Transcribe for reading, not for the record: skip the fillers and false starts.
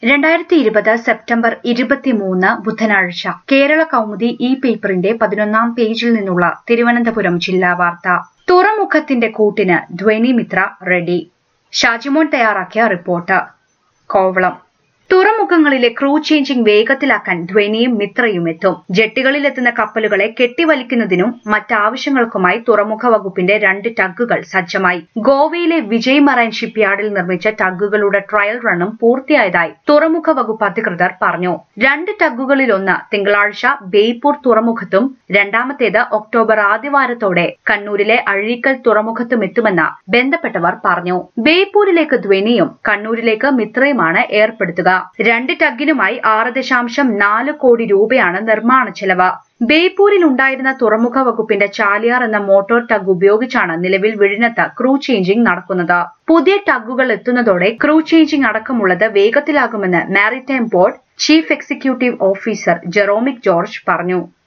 2020 September 23 ബുധനാഴ്ച കേരള കൗമുദി ഈ പേപ്പറിന്റെ 11-ാം പേജിൽ നിന്നുള്ള തിരുവനന്തപുരം ജില്ലാ വാർത്ത. തുറമുഖത്തിന്റെ കൂട്ടിന് ധ്വനി മിത്ര റെഡി. ഷാജിമോൻ തയ്യാറാക്കിയ റിപ്പോർട്ട്. കോവളം. തുറമുഖങ്ങളിലെ ക്രൂ ചേഞ്ചിംഗ് വേഗത്തിലാക്കാൻ ധ്വനിയും മിത്രയും എത്തും. ജെട്ടികളിലെത്തുന്ന കപ്പലുകളെ കെട്ടിവലിക്കുന്നതിനും മറ്റാവശ്യങ്ങൾക്കുമായി തുറമുഖ വകുപ്പിന്റെ 2 ടഗ്ഗുകൾ സജ്ജമായി. ഗോവയിലെ വിജയ് മറൈൻ ഷിപ്പ്യാർഡിൽ നിർമ്മിച്ച ടഗ്ഗുകളുടെ ട്രയൽ റണ്ണും പൂർത്തിയായതായി തുറമുഖ വകുപ്പ് അധികൃതർ പറഞ്ഞു. 2 ടഗ്ഗുകളിലൊന്ന് തിങ്കളാഴ്ച ബേപ്പൂർ തുറമുഖത്തും രണ്ടാമത്തേത് ഒക്ടോബർ ആദ്യവാരത്തോടെ കണ്ണൂരിലെ അഴീക്കൽ തുറമുഖത്തും എത്തുമെന്ന് ബന്ധപ്പെട്ടവർ പറഞ്ഞു. ബേപ്പൂരിലേക്ക് ധ്വനിയും കണ്ണൂരിലേക്ക് മിത്രയുമാണ് ഏർപ്പെടുത്തുക. 2 ടഗ്ഗിനുമായി 6.4 കോടി രൂപയാണ് നിർമ്മാണ ചെലവ്. ബേപ്പൂരിൽ ഉണ്ടായിരുന്ന തുറമുഖ വകുപ്പിന്റെ ചാലിയാർ എന്ന മോട്ടോർ ടഗ് ഉപയോഗിച്ചാണ് നിലവിൽ വിഴിഞ്ഞത്ത് ക്രൂ ചേഞ്ചിംഗ് നടക്കുന്നത്. പുതിയ ടഗ്ഗുകൾ എത്തുന്നതോടെ ക്രൂ ചേഞ്ചിംഗ് അടക്കമുള്ളത് വേഗത്തിലാകുമെന്ന് maritime board chief executive officer Jeromic George പറഞ്ഞു.